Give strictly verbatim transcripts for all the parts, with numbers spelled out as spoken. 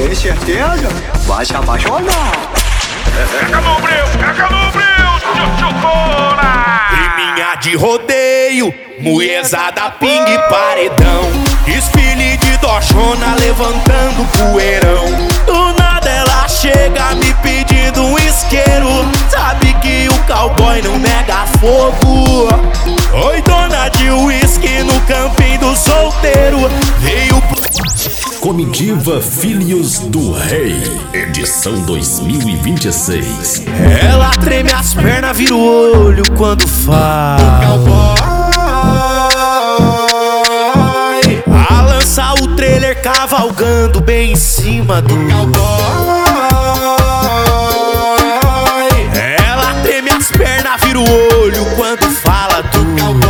Tem certeza? Vai se apaixonar. Pega no breu, pega no breu, Tchutchucona! Riminha de rodeio, mulherzada, pingue e paredão. Desfile de dojona levantando poeirão. Do nada ela chega me pedindo um isqueiro. Sabe que o cowboy não nega fogo. Oi, dona de uísque no campinho do solteiro. Veio Comitiva Filhos do Rei, edição dois mil e vinte e seis. Ela treme as pernas, vira o olho quando fala. A lança o trailer cavalgando bem em cima do cowboy. Ela treme as pernas, vira o olho quando fala do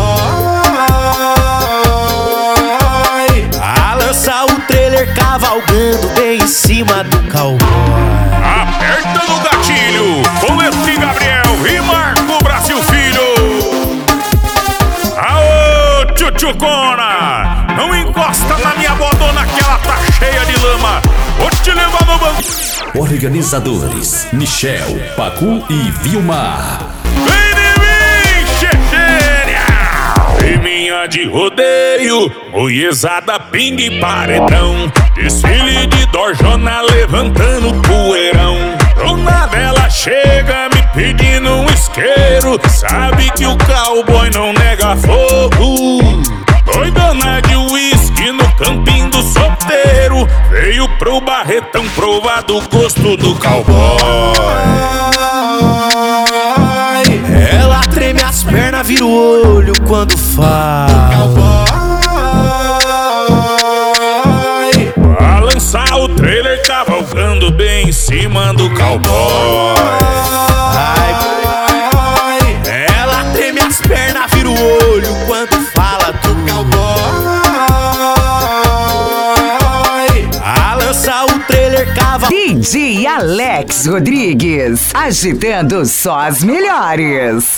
cowboy. A lança o trailer cavalgando bem em cima do cowboy. Aperta no gatilho com esse Gabriel e Marco Brasil Filho. Aô, Tchutchucona! Não encosta na minha bodona que ela tá cheia de lama. Vou te levar no banco. Organizadores: Michel, Pacu e Vilmar. Vem de mim, Chechênia! Riminha de rodeio, mulherzada, pingue e paredão. Desfile de dojona levantando poeirão. Do nada ela chega me pedindo um isqueiro. Sabe que o cowboy não nega fogo. Oi, dona de uísque no campinho do solteiro. Veio pro Barretão provar do gosto do cowboy. Ela treme as pernas, vira o olho quando fala. A lançar o trailer cavalgando bem em cima do cowboy. Ela treme as pernas, vira o olho quando fala do cowboy. A lança o trailer cavalgando. D J Alex Rodrigues, agitando só as melhores.